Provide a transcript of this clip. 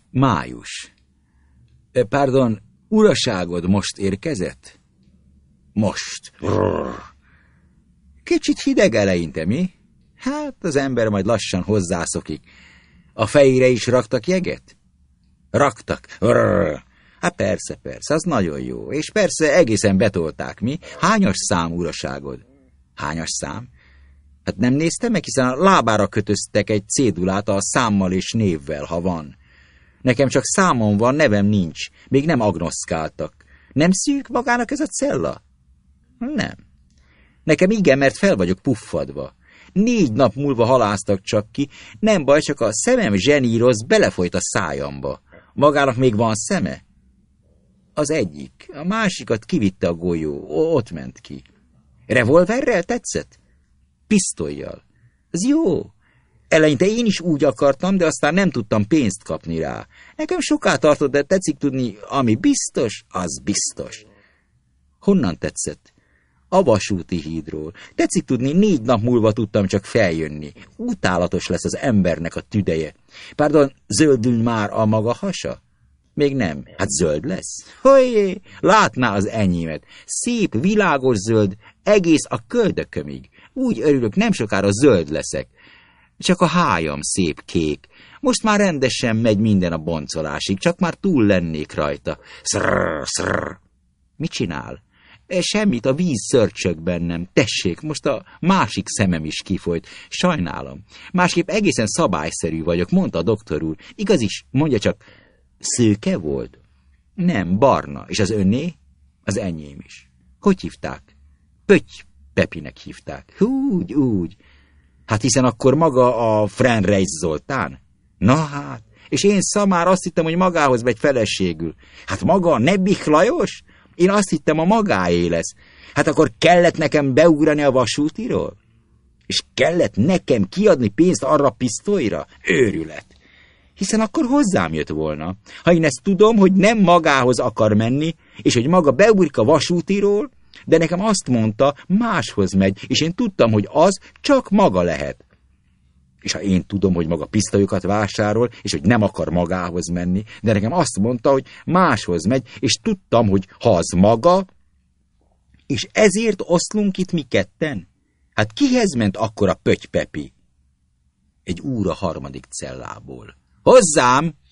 Május. Pardon, uraságod most érkezett? Most. Kicsit hideg eleinte, mi? Hát az ember majd lassan hozzászokik. A fejére is raktak jeget? Raktak. Hát persze, az nagyon jó. És persze egészen betolták, mi? Hányas szám, uraságod? Hányas szám? Hát nem nézte meg, hiszen a lábára kötöztek egy cédulát a számmal és névvel, ha van. Nekem csak számom van, nevem nincs. Még nem agnoszkáltak. Nem szűk magának ez a cella? Nem. Nekem igen, mert fel vagyok puffadva. 4 nap múlva haláztak csak ki. Nem baj, csak a szemem zseníroz, belefolyt a szájamba. Magának még van szeme? Az egyik. A másikat kivitte a golyó. Ott ment ki. Revolverrel tetszett? Pisztollyal. Ez jó. Eleinte én is úgy akartam, de aztán nem tudtam pénzt kapni rá. Nekem soká tartott, de tetszik tudni, ami biztos, az biztos. Honnan tetszett? A vasúti hídról. Tetszik tudni, 4 nap múlva tudtam csak feljönni. Utálatos lesz az embernek a tüdeje. Pardon, zöldül már a maga hasa? Még nem. Hát zöld lesz. Hojjé, látná az enyémet. Szép, világos zöld, egész a köldökömig. Úgy örülök, nem sokára zöld leszek. Csak a hájam szép kék. Most már rendesen megy minden a boncolásig, csak már túl lennék rajta. Szrrr. Mit csinál? Semmit, a víz szörcsög bennem. Tessék, most a másik szemem is kifolyt. Sajnálom. Másképp egészen szabályszerű vagyok, mondta a doktor úr. Igaz is, mondja csak, szőke volt? Nem, barna. És az önné? Az enyém is. Hogy hívták? Pötty Pepinek hívták. Úgy. Hát hiszen akkor maga a Frenreis Zoltán? Na hát, és én szamár azt hittem, hogy magához megy feleségül. Hát maga a Nebbich Lajos? Én azt hittem, a magáé lesz. Hát akkor kellett nekem beugrani a vasútiról? És kellett nekem kiadni pénzt arra a pisztolyra? Őrület. Hiszen akkor hozzám jött volna. Ha én ezt tudom, hogy nem magához akar menni, és hogy maga beugrik a vasútiról, de nekem azt mondta, máshoz megy, és én tudtam, hogy az csak maga lehet. És ha én tudom, hogy maga pisztolyokat vásárol, és hogy nem akar magához menni, de nekem azt mondta, hogy máshoz megy, és tudtam, hogy ha az maga, és ezért oszlunk itt mi ketten? Hát kihez ment akkor a Pötty Pepi? Egy úr a 3. cellából. Hozzám!